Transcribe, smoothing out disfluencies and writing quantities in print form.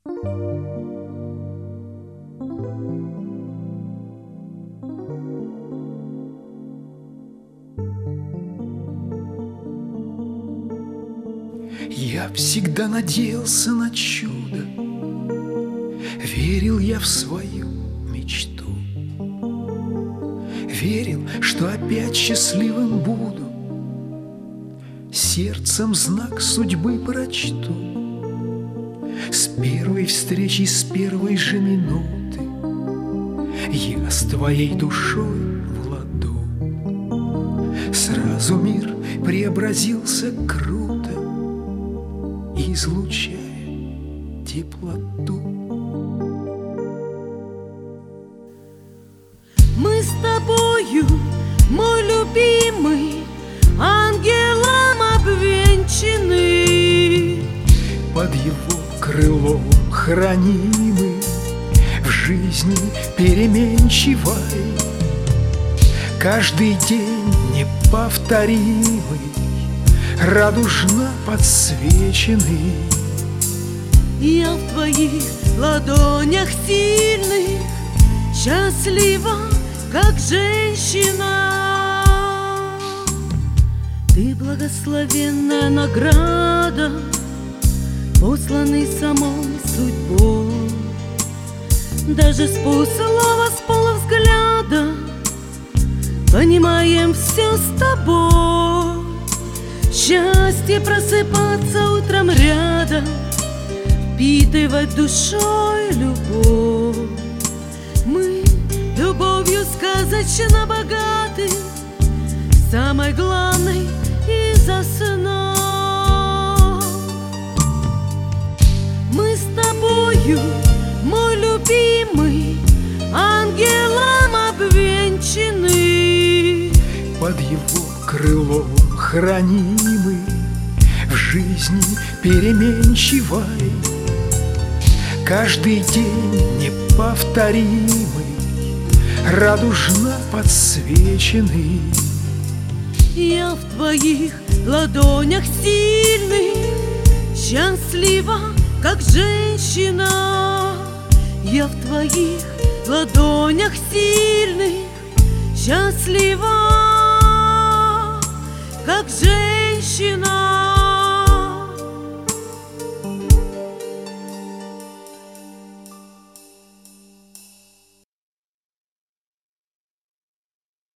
Я всегда надеялся на чудо, верил я в свою мечту, верил, что опять счастливым буду, сердцем знак судьбы прочту. С первой встречи, с первой же минуты я с твоей душой в ладу. Сразу мир преобразился круто, излучая теплоту. Мы с тобою, мой любимый, ангелом обвенчаны, под его крылом хранимы, в жизни переменчивой, каждый день неповторимый, радужно подсвеченный. Я в твоих ладонях сильных, счастлива, как женщина. Ты благословенная награда, посланный самой судьбой. Даже с полуслова, с полувзгляда понимаем все с тобой. Счастье просыпаться утром рядом, впитывать душой любовь. Мы любовью сказочно богаты, самой главной из основ. Мы с тобою, мой любимый, ангелом обвенчаны, под его крылом хранимы, в жизни переменчивой, каждый день неповторимый, радужно подсвеченный. Я в твоих ладонях сильных, счастлива, как женщина. Я в твоих ладонях сильных, счастлива,